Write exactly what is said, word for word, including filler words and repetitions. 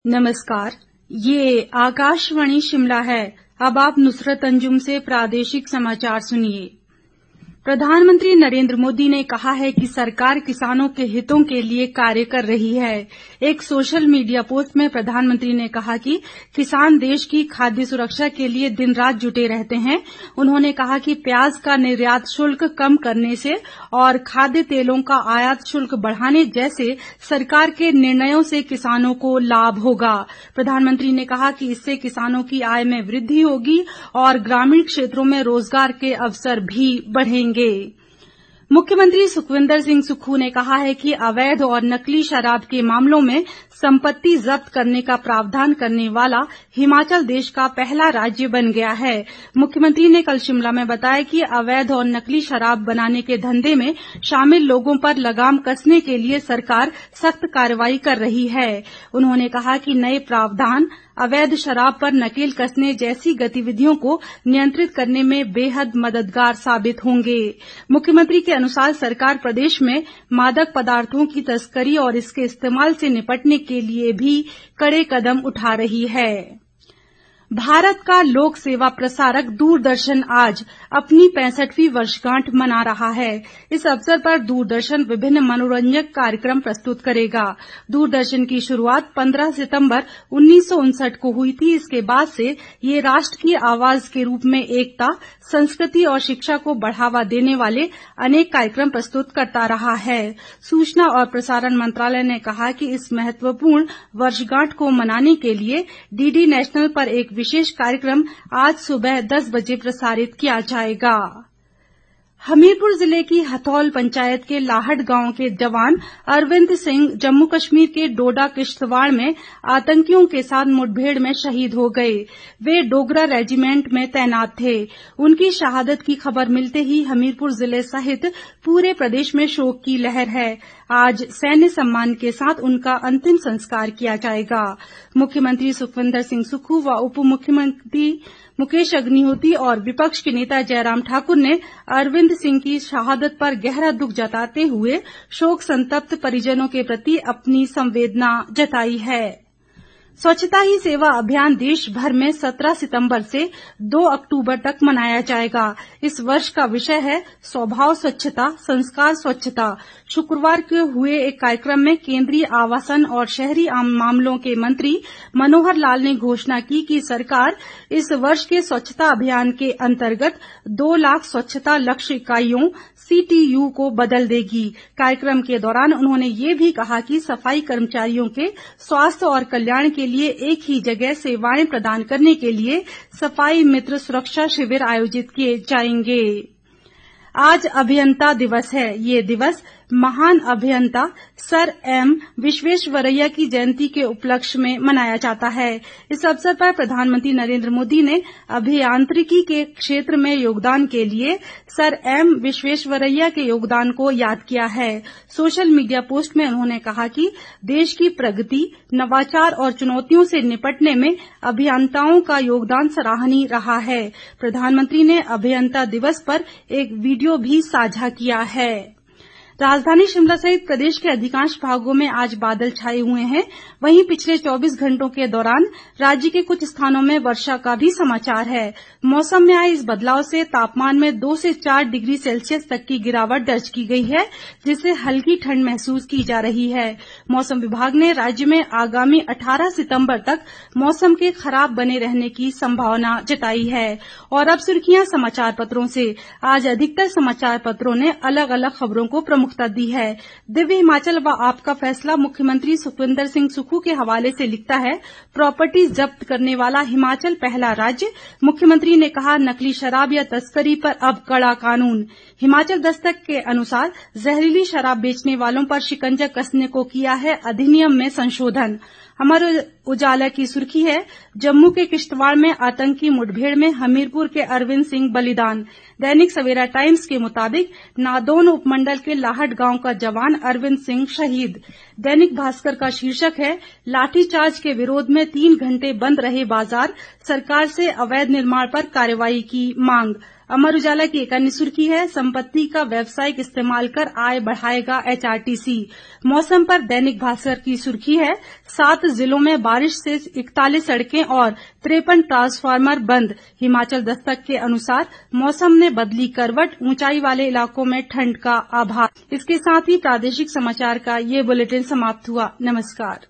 नमस्कार, ये आकाशवाणी शिमला है। अब आप नुसरत अंजुम से प्रादेशिक समाचार सुनिए। प्रधानमंत्री नरेंद्र मोदी ने कहा है कि सरकार किसानों के हितों के लिए कार्य कर रही है। एक सोशल मीडिया पोस्ट में प्रधानमंत्री ने कहा कि किसान देश की खाद्य सुरक्षा के लिए दिन रात जुटे रहते हैं। उन्होंने कहा कि प्याज का निर्यात शुल्क कम करने से और खाद्य तेलों का आयात शुल्क बढ़ाने जैसे सरकार के निर्णयों से किसानों को लाभ होगा। प्रधानमंत्री ने कहा कि इससे किसानों की आय में वृद्धि होगी और ग्रामीण क्षेत्रों में रोजगार के अवसर भी बढ़ेंगे। मुख्यमंत्री सुखविंदर सिंह सुक्खू ने कहा है कि अवैध और नकली शराब के मामलों में संपत्ति जब्त करने का प्रावधान करने वाला हिमाचल देश का पहला राज्य बन गया है। मुख्यमंत्री ने कल शिमला में बताया कि अवैध और नकली शराब बनाने के धंधे में शामिल लोगों पर लगाम कसने के लिए सरकार सख्त कार्रवाई कर रही है। उन्होंने कहा कि नए प्रावधान अवैध शराब पर नकेल कसने जैसी गतिविधियों को नियंत्रित करने में बेहद मददगार साबित होंगे। मुख्यमंत्री के अनुसार सरकार प्रदेश में मादक पदार्थों की तस्करी और इसके इस्तेमाल से निपटने के लिए भी कड़े कदम उठा रही है। भारत का लोक सेवा प्रसारक दूरदर्शन आज अपनी पैंसठवीं वर्षगांठ मना रहा है। इस अवसर पर दूरदर्शन विभिन्न मनोरंजक कार्यक्रम प्रस्तुत करेगा। दूरदर्शन की शुरुआत पंद्रह सितंबर उन्नीस सौ उनसठ को हुई थी। इसके बाद से ये राष्ट्र की आवाज के रूप में एकता, संस्कृति और शिक्षा को बढ़ावा देने वाले अनेक कार्यक्रम प्रस्तुत करता रहा है। सूचना और प्रसारण मंत्रालय ने कहा कि इस महत्वपूर्ण वर्षगांठ को मनाने के लिए डीडी नेशनल पर एक विशेष कार्यक्रम आज सुबह दस बजे प्रसारित किया जाएगा। हमीरपुर जिले की हथौल पंचायत के लाहड़ गांव के जवान अरविंद सिंह जम्मू कश्मीर के डोडा किश्तवाड़ में आतंकियों के साथ मुठभेड़ में शहीद हो गए। वे डोगरा रेजिमेंट में तैनात थे। उनकी शहादत की खबर मिलते ही हमीरपुर जिले सहित पूरे प्रदेश में शोक की लहर है। आज सैन्य सम्मान के साथ उनका अंतिम संस्कार किया जाएगा। मुख्यमंत्री सुखविंदर सिंह सुक्खू व उप मुख्यमंत्री मुकेश अग्निहोत्री और विपक्ष के नेता जयराम ठाकुर ने अरविंद सिंह की शहादत पर गहरा दुख जताते हुए शोक संतप्त परिजनों के प्रति अपनी संवेदना जताई है। स्वच्छता ही सेवा अभियान देश भर में सत्रह सितंबर से दो अक्टूबर तक मनाया जाएगा। इस वर्ष का विषय है स्वभाव स्वच्छता, संस्कार स्वच्छता। शुक्रवार को हुए एक कार्यक्रम में केंद्रीय आवासन और शहरी मामलों के मंत्री मनोहर लाल ने घोषणा की कि सरकार इस वर्ष के स्वच्छता अभियान के अंतर्गत दो लाख स्वच्छता लक्ष्य इकाइयों सीटीयू को बदल देगी। कार्यक्रम के दौरान उन्होंने ये भी कहा कि सफाई कर्मचारियों के स्वास्थ्य और कल्याण के लिए एक ही जगह सेवाएं प्रदान करने के लिए सफाई मित्र सुरक्षा शिविर आयोजित किए जाएंगे। आज अभियंता दिवस है। ये दिवस महान अभियंता सर एम विश्वेश्वरैया की जयंती के उपलक्ष्य में मनाया जाता है। इस अवसर पर प्रधानमंत्री नरेंद्र मोदी ने अभियांत्रिकी के क्षेत्र में योगदान के लिए सर एम विश्वेश्वरैया के योगदान को याद किया है। सोशल मीडिया पोस्ट में उन्होंने कहा कि देश की प्रगति, नवाचार और चुनौतियों से निपटने में अभियंताओं का योगदान सराहनीय रहा है। प्रधानमंत्री ने अभियंता दिवस पर एक वीडियो भी साझा किया है। राजधानी शिमला सहित प्रदेश के अधिकांश भागों में आज बादल छाए हुए हैं। वहीं पिछले चौबीस घंटों के दौरान राज्य के कुछ स्थानों में वर्षा का भी समाचार है। मौसम में आए इस बदलाव से तापमान में दो से चार डिग्री सेल्सियस तक की गिरावट दर्ज की गई है, जिससे हल्की ठंड महसूस की जा रही है। मौसम विभाग ने राज्य में आगामी अठारह सितंबर तक मौसम के खराब बने रहने की संभावना जताई है। और अब सुर्खियां समाचार पत्रों से। आज अधिकतर समाचार पत्रों ने अलग अलग खबरों को प्रमुखता दी है। दिव्य हिमाचल व आपका फैसला मुख्यमंत्री सुखविंदर सिंह सुक्खू के हवाले से लिखता है, प्रॉपर्टी जब्त करने वाला हिमाचल पहला राज्य। मुख्यमंत्री ने कहा, नकली शराब या तस्करी पर अब कड़ा कानून। हिमाचल दस्तक के अनुसार जहरीली शराब बेचने वालों पर शिकंजा कसने को किया है अधिनियम में संशोधन। अमर उजाला की सुर्खी है, जम्मू के किश्तवाड़ में आतंकी मुठभेड़ में हमीरपुर के अरविंद सिंह बलिदान। दैनिक सवेरा टाइम्स के मुताबिक नादौन उपमंडल के लाहड़ गांव का जवान अरविंद सिंह शहीद। दैनिक भास्कर का शीर्षक है, लाठीचार्ज के विरोध में तीन घंटे बंद रहे बाजार, सरकार से अवैध निर्माण पर कार्रवाई की मांग। अमर उजाला की एक अन्य सुर्खी है, संपत्ति का व्यावसायिक इस्तेमाल कर आय बढ़ाएगा एचआरटीसी। मौसम पर दैनिक भास्कर की सुर्खी है, सात जिलों में बारिश से इकतालीस सड़कें और तिरपन ट्रांसफार्मर बंद। हिमाचल दस्तक के अनुसार मौसम ने बदली करवट, ऊंचाई वाले इलाकों में ठंड का आभास। इसके साथ ही प्रादेशिक समाचार का ये बुलेटिन समाप्त हुआ। नमस्कार।